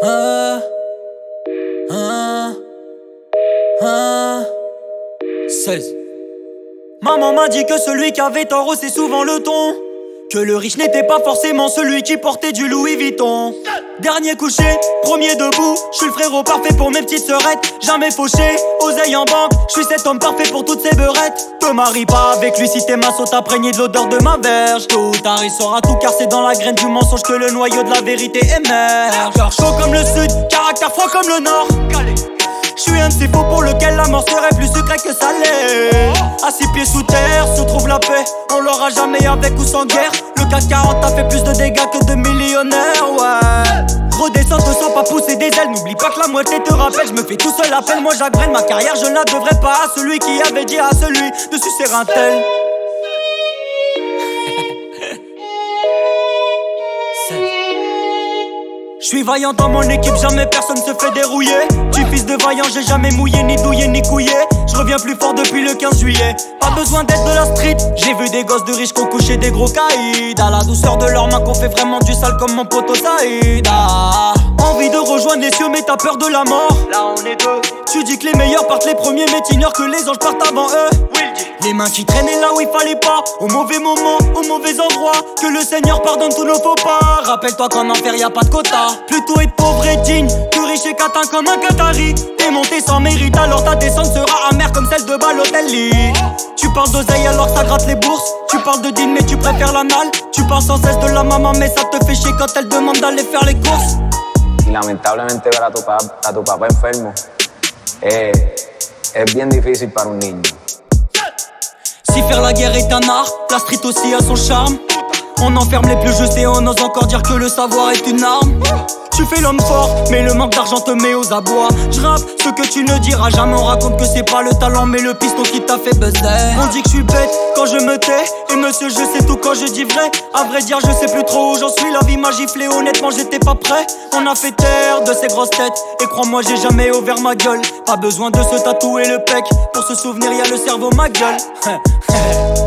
Ah, ah, ah. 16. Maman m'a dit que celui qui avait tort, c'est souvent le ton. Que le riche n'était pas forcément celui qui portait du Louis Vuitton. Dernier couché, premier debout. Je suis le frérot parfait pour mes petites sœurettes. Jamais fauché, oseille en banque. Je suis cet homme parfait pour toutes ces beurettes. Te marie pas avec lui si t'es maçon, t'imprégné de l'odeur de ma verge. Tôt ou tard il saura tout car c'est dans la graine du mensonge que le noyau de la vérité émerge. Cœur chaud comme le sud, caractère froid comme le nord. Je suis un de ces faux pour lequel la mort serait plus secret que salé. À 6 pieds sous terre se trouve la paix. On l'aura jamais avec ou sans guerre. Le CAC 40 a fait plus de dégâts que de millionnaires, ouais. Redescends, te sens pas pousser des ailes. N'oublie pas que la moitié te rappelle. Je me fais tout seul appel, moi j'agrène ma carrière. Je ne la devrais pas à celui qui avait dit à celui de sucer un tel. Je suis vaillant dans mon équipe, jamais personne se fait dérouiller. Tu fils de vaillant, j'ai jamais mouillé, ni douillé, ni couillé. Je reviens plus fort depuis le 15 juillet. Pas besoin d'être de la street. J'ai vu des gosses de riches qu'on couchait des gros caïds. À la douceur de leurs mains qu'on fait vraiment du sale comme mon poteau Saïd. Envie de rejoindre les cieux mais t'as peur de la mort. Là on est deux. Tu dis que les meilleurs partent les premiers mais t'ignores que les anges partent avant eux. Les mains qui traînaient là où il fallait pas. Au mauvais moment, au mauvais endroit. Que le Seigneur pardonne tous nos faux pas. Rappelle-toi qu'en enfer y a pas de quota. Plutôt être pauvre et digne que riche et catin comme un Qatari. T'es monté sans mérite alors ta descente sera amère comme celle de Balotelli. Tu parles d'oseille alors que ça gratte les bourses. Tu parles de dîne mais tu préfères l'anal. Tu parles sans cesse de la maman mais ça te fait chier quand elle demande d'aller faire les courses. Y lamentablemente ver a tu papá enfermo es bien difícil para un niño. Si faire la guerre est un art, la street aussi a son charme. On enferme les plus justes et on ose encore dire que le savoir est une arme. Tu fais l'homme fort, mais le manque d'argent te met aux abois. Je rappe ce que tu ne diras jamais. On raconte que c'est pas le talent, mais le piston qui t'a fait buzzer. On dit que je suis bête quand je me tais. Et monsieur, je sais tout quand je dis vrai. À vrai dire, je sais plus trop où j'en suis. La vie m'a giflé, honnêtement, j'étais pas prêt. On a fait taire de ces grosses têtes. Et crois-moi, j'ai jamais ouvert ma gueule. Pas besoin de se tatouer le pec. Pour se souvenir, y'a le cerveau, ma gueule.